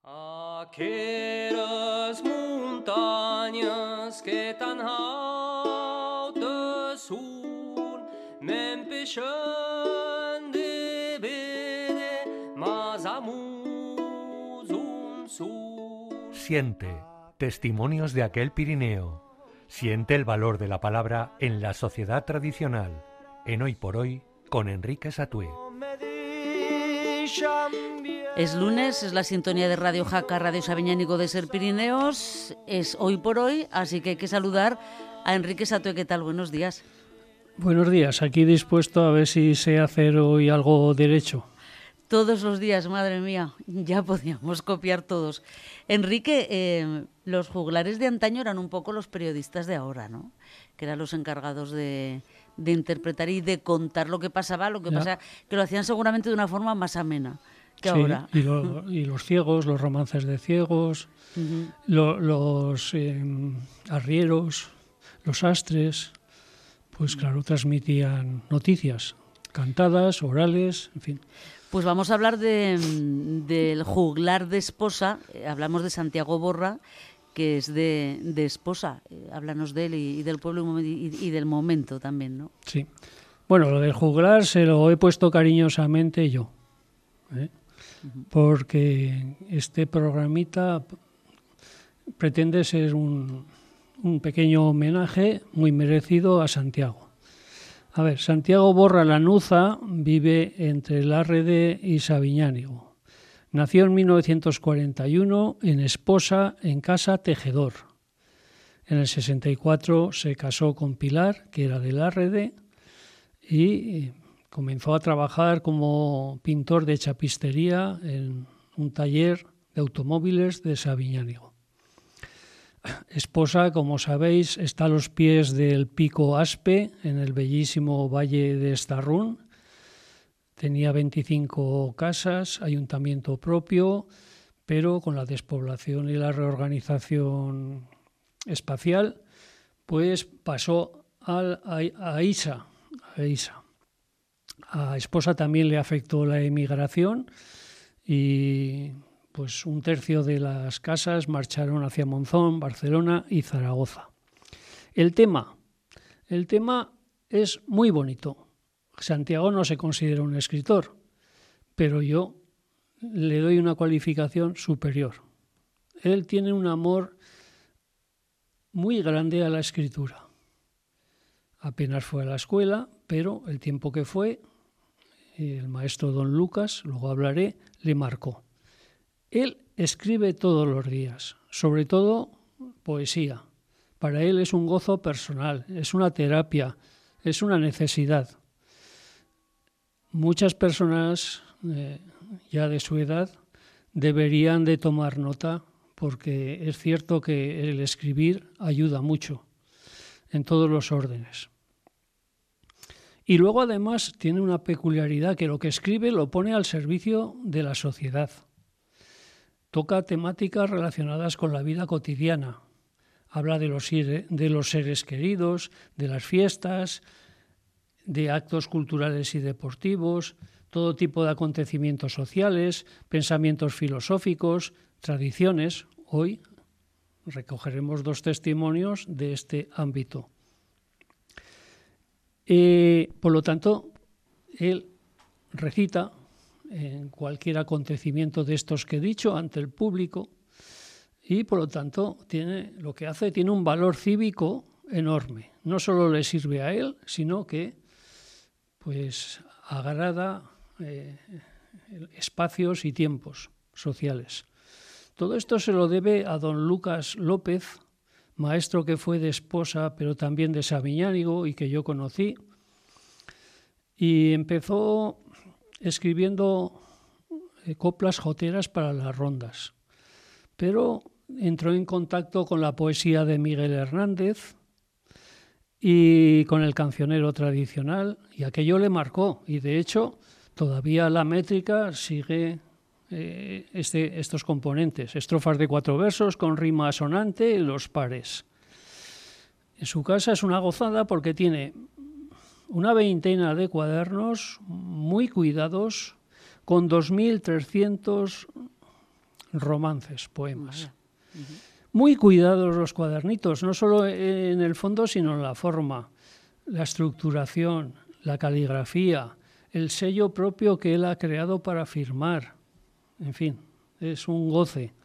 Aqueres muntanyes que tan hautes són, m'empeixen de veure mas amunt un sol. Siente, testimonios de aquel Pirineo. Siente el valor de la palabra en la sociedad tradicional. En Hoy por Hoy, con Enrique Satué. Es lunes, es la sintonía de Radio Jaca, Radio Sabiñánigo de Ser Pirineos. Es Hoy por Hoy, así que hay que saludar a Enrique Satué. ¿Qué tal? Buenos días. Buenos días, aquí dispuesto a ver si sé hacer hoy algo derecho. Todos los días, madre mía, ya podíamos copiar todos. Enrique, los juglares de antaño eran un poco los periodistas de ahora, ¿no? Que eran los encargados de interpretar y de contar lo que pasaba, que lo hacían seguramente de una forma más amena que ahora. Y los ciegos, los romances de ciegos, los arrieros, los astres, pues claro, transmitían noticias, cantadas, orales, en fin. Pues vamos a hablar del juglar de Esposa. Hablamos de Santiago Borra, que es de Esposa. Háblanos de él y del pueblo y del momento también, ¿no? Sí. Bueno, lo del juglar se lo he puesto cariñosamente yo, porque este programita pretende ser un pequeño homenaje muy merecido a Santiago. A ver, Santiago Borra Lanuza vive entre Lárrede y Sabiñánigo. Nació en 1941 en Esposa, en casa Tejedor. En el 64 se casó con Pilar, que era de Lárrede, y comenzó a trabajar como pintor de chapistería en un taller de automóviles de Sabiñánigo. Esposa, como sabéis, está a los pies del Pico Aspe, en el bellísimo valle de Estarrún. Tenía 25 casas, ayuntamiento propio, pero con la despoblación y la reorganización espacial, pues pasó a Isa. A Esposa también le afectó la emigración y pues un tercio de las casas marcharon hacia Monzón, Barcelona y Zaragoza. El tema es muy bonito. Santiago no se considera un escritor, pero yo le doy una cualificación superior. Él tiene un amor muy grande a la escritura. Apenas fue a la escuela, pero el tiempo que fue, el maestro don Lucas, luego hablaré, le marcó. Él escribe todos los días, sobre todo poesía. Para él es un gozo personal, es una terapia, es una necesidad. Muchas personas ya de su edad deberían de tomar nota porque es cierto que el escribir ayuda mucho en todos los órdenes. Y luego además tiene una peculiaridad que lo que escribe lo pone al servicio de la sociedad. Toca temáticas relacionadas con la vida cotidiana. Habla de los seres queridos, de las fiestas, de actos culturales y deportivos, todo tipo de acontecimientos sociales, pensamientos filosóficos, tradiciones. Hoy recogeremos 2 testimonios de este ámbito. Por lo tanto, él recita en cualquier acontecimiento de estos que he dicho ante el público y por lo tanto tiene un valor cívico enorme. No solo le sirve a él, sino que pues agrada espacios y tiempos sociales. Todo esto se lo debe a don Lucas López, maestro que fue de Esposa pero también de Sabiñánigo y que yo conocí, y empezó escribiendo coplas joteras para las rondas, pero entró en contacto con la poesía de Miguel Hernández y con el cancionero tradicional, y aquello le marcó, y de hecho todavía la métrica sigue estos componentes, estrofas de 4 versos con rima asonante, los pares. En su casa es una gozada porque tiene una veintena de cuadernos muy cuidados, con 2.300 romances, poemas. Muy cuidados los cuadernitos, no solo en el fondo, sino en la forma, la estructuración, la caligrafía, el sello propio que él ha creado para firmar. En fin, es un goce.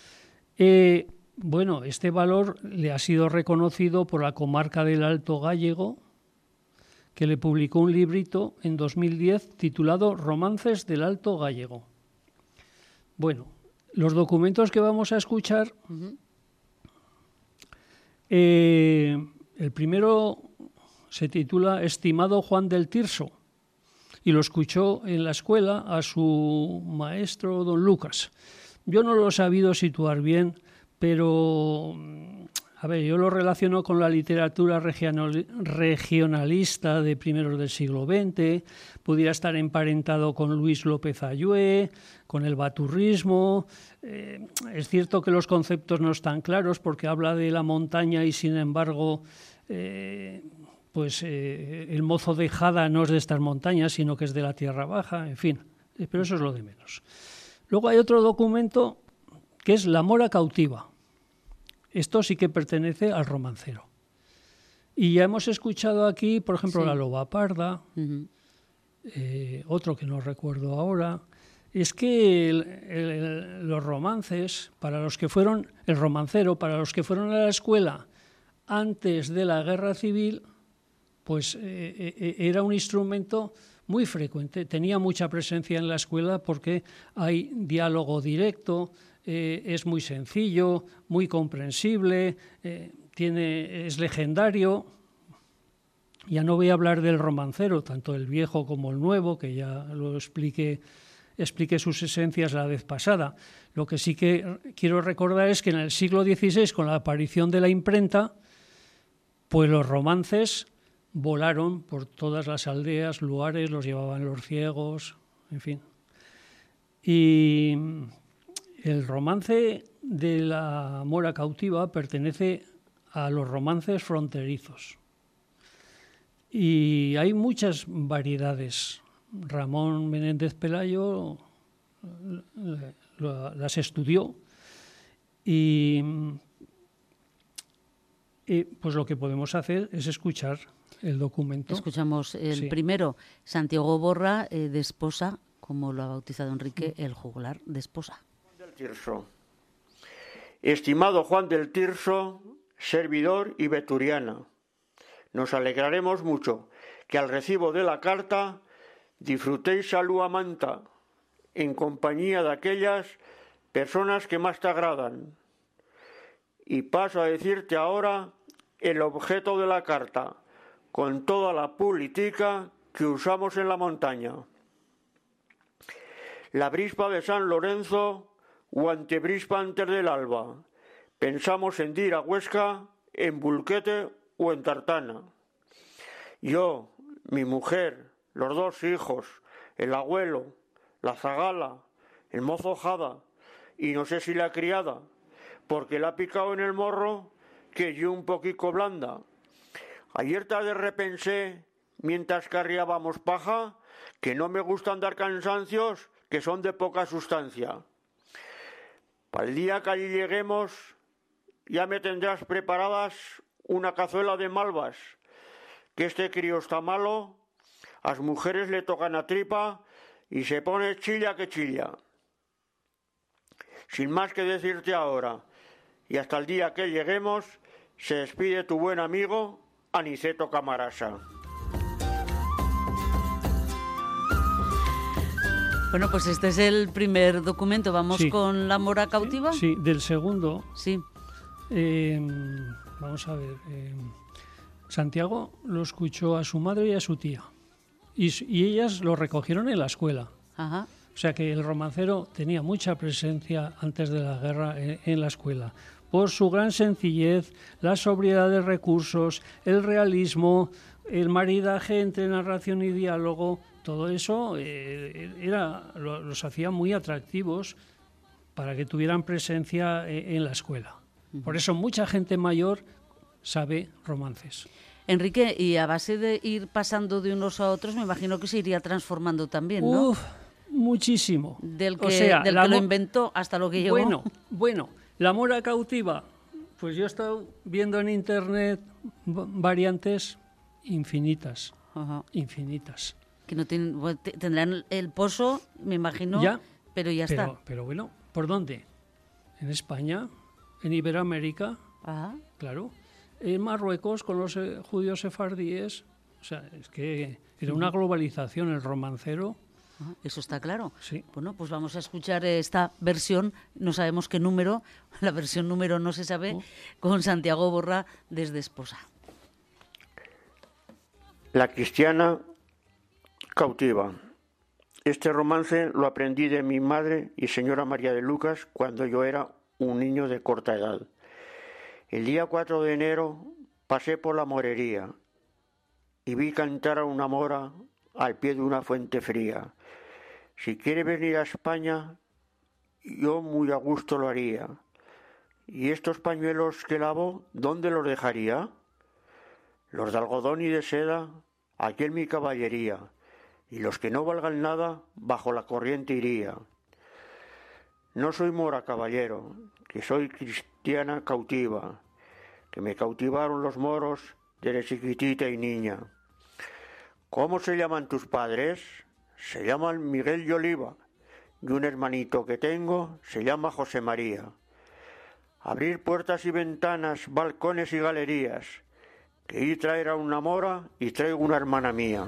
Bueno, este valor le ha sido reconocido por la comarca del Alto Gállego, que le publicó un librito en 2010 titulado Romances del Alto Gállego. Bueno, los documentos que vamos a escuchar, el primero se titula Estimado Juan del Tirso, y lo escuchó en la escuela a su maestro don Lucas. Yo no lo he sabido situar bien, pero a ver, yo lo relaciono con la literatura regionalista de primeros del siglo XX, pudiera estar emparentado con Luis López Ayué, con el baturrismo. Es cierto que los conceptos no están claros porque habla de la montaña y sin embargo el mozo de Jada no es de estas montañas, sino que es de la Tierra Baja, en fin, pero eso es lo de menos. Luego hay otro documento que es La Mora Cautiva. Esto sí que pertenece al romancero. Y ya hemos escuchado aquí, por ejemplo, La Loba Parda, otro que no recuerdo ahora. Es que los romances, para los que fueron, el romancero, para los que fueron a la escuela antes de la Guerra Civil, pues era un instrumento muy frecuente, tenía mucha presencia en la escuela porque hay diálogo directo, es muy sencillo, muy comprensible, es legendario. Ya no voy a hablar del romancero, tanto el viejo como el nuevo, que ya lo expliqué sus esencias la vez pasada. Lo que sí que quiero recordar es que en el siglo XVI, con la aparición de la imprenta, pues los romances volaron por todas las aldeas, lugares, los llevaban los ciegos, en fin. Y el romance de La Mora Cautiva pertenece a los romances fronterizos. Y hay muchas variedades. Ramón Menéndez Pelayo las estudió y pues lo que podemos hacer es escuchar el documento. Escuchamos el primero, Santiago Borra, de Esposa, como lo ha bautizado Enrique, el juglar de Esposa. Juan del Tirso. Estimado Juan del Tirso, servidor y veturiana, nos alegraremos mucho que al recibo de la carta disfrutéis salud a manta en compañía de aquellas personas que más te agradan. Y paso a decirte ahora el objeto de la carta, con toda la política que usamos en la montaña. La brispa de San Lorenzo o antebrispa antes del alba. Pensamos en ir a Huesca, en Bulquete o en Tartana. Yo, mi mujer, los dos hijos, el abuelo, la zagala, el mozo Jada y no sé si la criada, porque la ha picado en el morro que yo un poquito blanda. Ayer tarde repensé, mientras carriábamos paja, que no me gustan dar cansancios que son de poca sustancia. Para el día que allí lleguemos, ya me tendrás preparadas una cazuela de malvas, que este crío está malo, a las mujeres le tocan a tripa y se pone chilla que chilla. Sin más que decirte ahora, y hasta el día que lleguemos, se despide tu buen amigo Aniceto Camarasa. Bueno, pues este es el primer documento. ¿Vamos con La Mora Cautiva? Sí, del segundo. Sí. Vamos a ver. Santiago lo escuchó a su madre y a su tía. Y ellas lo recogieron en la escuela. Ajá. O sea que el romancero tenía mucha presencia antes de la guerra en la escuela. Por su gran sencillez, la sobriedad de recursos, el realismo, el maridaje entre narración y diálogo, todo eso los hacía muy atractivos para que tuvieran presencia en la escuela. Por eso mucha gente mayor sabe romances. Enrique, y a base de ir pasando de unos a otros, me imagino que se iría transformando también, ¿no? muchísimo. Del que, O sea, del que lo inventó hasta lo que llegó. Bueno, la mora cautiva, pues yo he estado viendo en internet variantes infinitas, Ajá. infinitas. Que no tienen, bueno, tendrán el pozo, me imagino, Ya, pero ya está. Pero bueno, ¿por dónde? En España, en Iberoamérica, Ajá. claro, en Marruecos con los judíos sefardíes. O sea, es que era una globalización el romancero. Ajá, eso está claro. Sí. Bueno, pues vamos a escuchar esta versión, no sabemos qué número, la versión número no se sabe, con Santiago Borra desde Esposa. La cristiana cautiva. Este romance lo aprendí de mi madre y señora María de Lucas cuando yo era un niño de corta edad. El día 4 de enero pasé por la morería y vi cantar a una mora al pie de una fuente fría. Si quiere venir a España, yo muy a gusto lo haría. ¿Y estos pañuelos que lavo, dónde los dejaría? Los de algodón y de seda, aquí en mi caballería, y los que no valgan nada, bajo la corriente iría. No soy mora, caballero, que soy cristiana cautiva, que me cautivaron los moros desde chiquitita y niña. ¿Cómo se llaman tus padres? Se llaman Miguel y Oliva, y un hermanito que tengo se llama José María. Abrir puertas y ventanas, balcones y galerías, que y traer a una mora y traigo una hermana mía.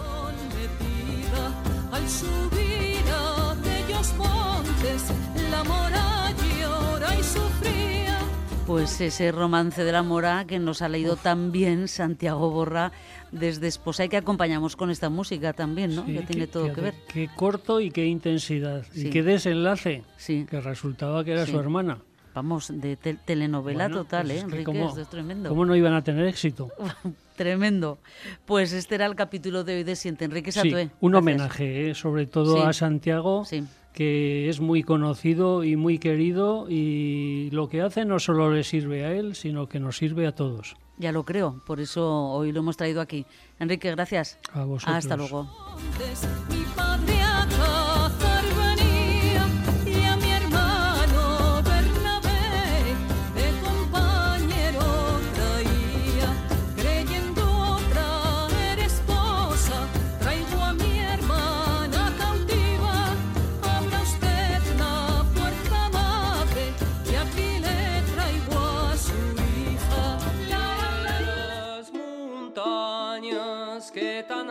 Al subir a aquellos montes, la mora llora y sufría. Pues ese romance de la mora que nos ha leído tan bien Santiago Borra desde Esposa y que acompañamos con esta música también, ¿no? Sí, que tiene todo que ver. Qué corto y qué intensidad. Sí. Y qué desenlace. Sí. Que resultaba que era Sí. su hermana. Vamos, de telenovela Bueno, total, pues ¿eh, es que Enrique? cómo- Esto es tremendo. ¿Cómo no iban a tener éxito? Tremendo. Pues este era el capítulo de hoy de Siente. Enrique Sí, Satué. un gracias. homenaje, sobre todo Sí. a Santiago, Sí. que es muy conocido y muy querido, y lo que hace no solo le sirve a él, sino que nos sirve a todos. Ya lo creo, por eso hoy lo hemos traído aquí. Enrique, gracias. A vosotros. Hasta luego. Mi padre a cazar venía y a mi hermano Bernabé de compañero traía, creyendo traer esposa, traigo a mi hermana cautiva. Abra usted la puerta, madre, y aquí le traigo a su hija. Las montañas que tan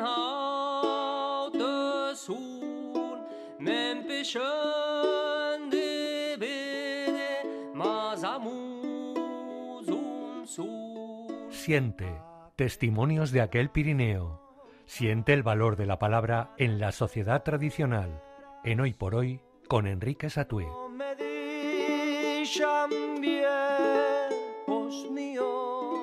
altas son, me empechan de ver más amor un sol. Siente, testimonios de aquel Pirineo. Siente el valor de la palabra en la sociedad tradicional. En Hoy por Hoy, con Enrique Satué. Me dicen viejos míos